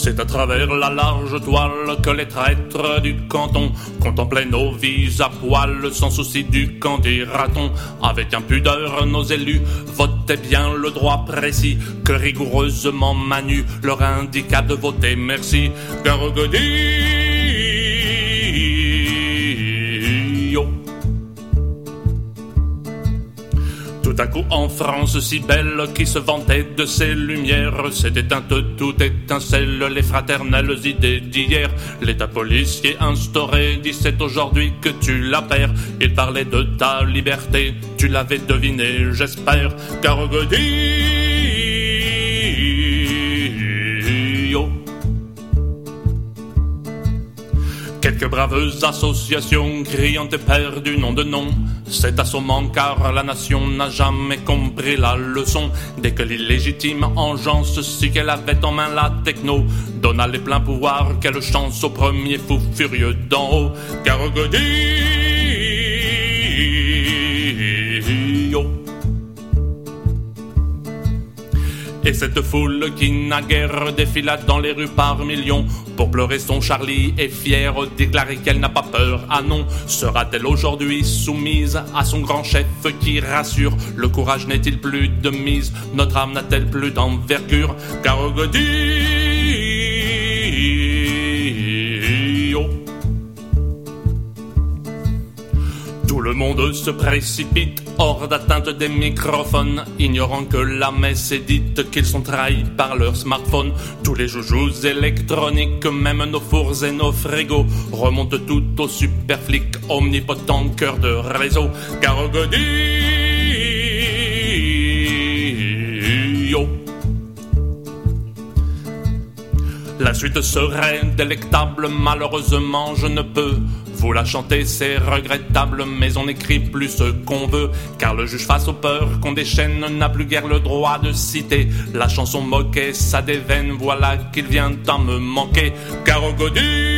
C'est à travers la large toile que les traîtres du canton contemplaient nos vies à poil, sans souci du camp des ratons. Avec impudeur, nos élus votaient bien le droit précis que rigoureusement Manu leur indiqua de voter merci. Tout à coup en France si belle qui se vantait de ses lumières s'est éteinte toute étincelle, les fraternelles idées d'hier. L'état policier instauré dit c'est aujourd'hui que tu la perds. Il parlait de ta liberté, tu l'avais deviné j'espère. Quelques braves associations criant perdu nom de nom. C'est assommant car la nation n'a jamais compris la leçon. Dès que l'illégitime engeance, si qu'elle avait en main la techno, donna les pleins pouvoirs, quelle chance au premier fou furieux d'en haut. Et cette foule qui naguère défila dans les rues par millions pour pleurer son Charlie et fière déclarer qu'elle n'a pas peur. Ah non, sera-t-elle aujourd'hui soumise à son grand chef qui rassure? Le courage n'est-il plus de mise? Notre âme n'a-t-elle plus d'envergure? Tout le monde se précipite hors d'atteinte des microphones, ignorant que la messe est dite, qu'ils sont trahis par leur smartphone. Tous les joujoux électroniques, même nos fours et nos frigos, remontent tout au super flic, omnipotent cœur de réseau. La suite serait délectable, malheureusement je ne peux vous la chanter, c'est regrettable, mais on écrit plus ce qu'on veut, car le juge face aux peurs qu'on déchaîne n'a plus guère le droit de citer. La chanson moquée, ça déveine, voilà qu'il vient à me manquer.